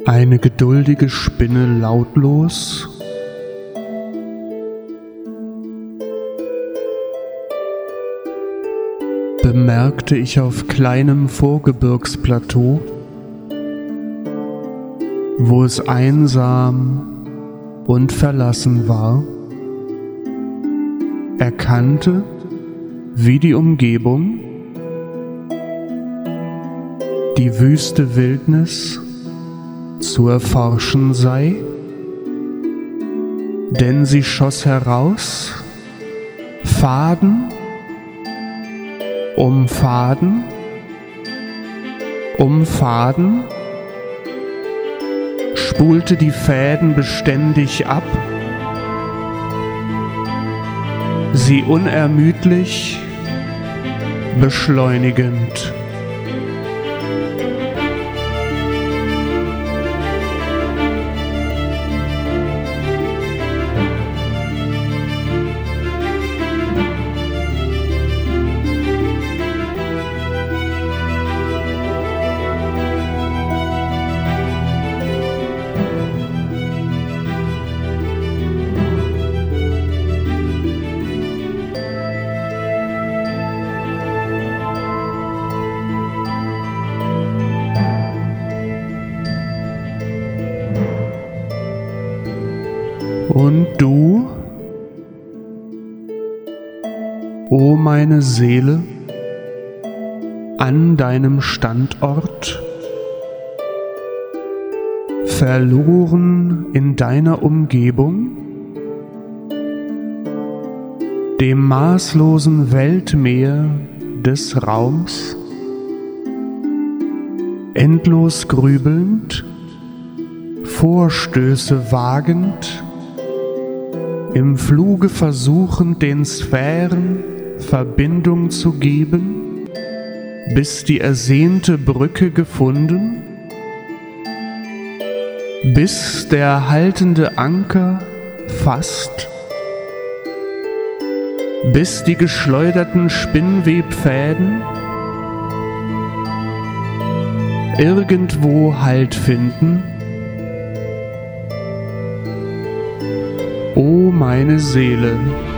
Eine geduldige Spinne lautlos, bemerkte ich auf kleinem Vorgebirgsplateau, wo es einsam und verlassen war, erkannte, wie die Umgebung, die wüste Wildnis zu erforschen sei, denn sie schoss heraus, Faden um Faden um Faden, spulte die Fäden beständig ab, sie unermüdlich beschleunigend. Und du, o meine Seele, an deinem Standort, verloren in deiner Umgebung, dem maßlosen Weltmeer des Raums, endlos grübelnd, Vorstöße wagend, im Fluge versuchend den Sphären Verbindung zu geben, bis die ersehnte Brücke gefunden, bis der haltende Anker fasst, bis die geschleuderten Spinnwebfäden irgendwo Halt finden. O meine Seele!